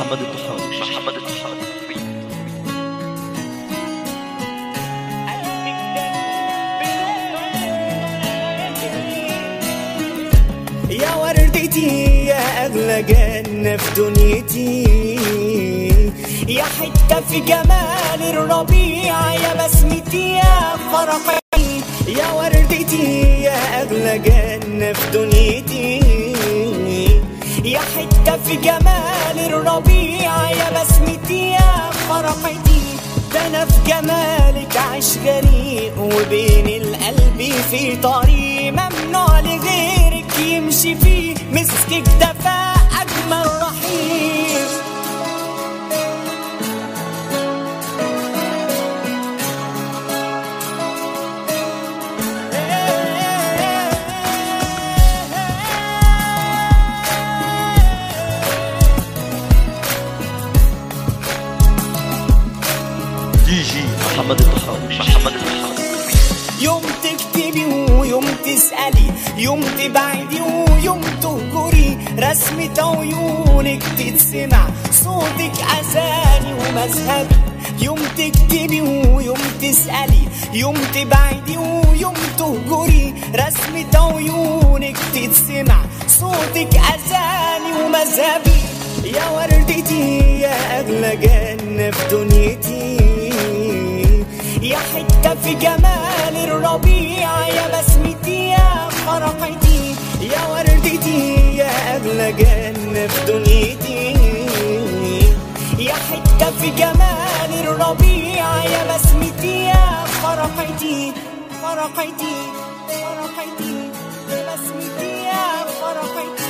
محمد الطحاوي. يا وردتي يا أغلى جنة في دنيتي، يا حتة في جمال الربيع، يا بسمتي يا فرحتي. يا وردتي يا أغلى جنة في دنيتي، يا حتة في جمال الربيع، يا بسمتي يا فرحتي. ده أنا في جمالك عايش غريق، وبين القلب في طريق ممنوع لغيرك يمشي فيه، مسكك دفا أجمل رحيق. دي جي محمد الطحاوي. يوم تكتبي ويوم تسألي، يوم تبعدي ويوم تهجري، رسمة عيونك تتسمع، صوتك أذاني ومذهبي. يوم تكتبي ويوم تسألي، يوم تبعدي ويوم تهجري، رسمة عيونك تتسمع، صوتك أذاني ومذهبي. يا وردتي يا أغلى جنة في دنيتي، يا حتة في جمال الربيع، يا بسمتي يا فرحتي. يا وردتي يا أغلى جنة في دنيتي، يا حتة في جمال الربيع، يا بسمتي يا فرحتي. فرحتي يا بسمتي يا فرحتي.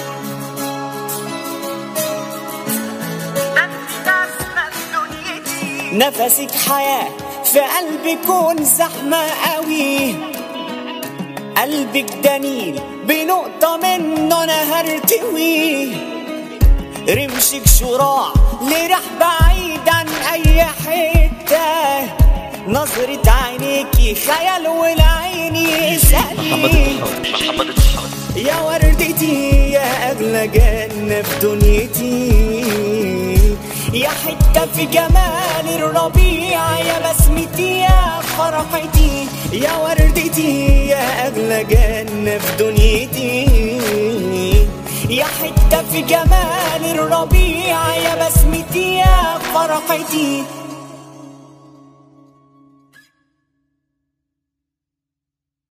نفسك حياة في قلبي كون زحمة قوي، قلبك دليل بنقطة منه أنا هرتوي، رمشك شراع لرح بعيد عن أي حتة، نظرة عينيكي خيال والعيني يسألني. يا وردتي يا أغلى جنة في دنيتي، يا حتة في جمال الربيع، يا بسمتي يا فرحتي. يا وردتي يا أغلى جنة في دنيتي، يا حتة في جمال الربيع، يا بسمتي يا فرحتي.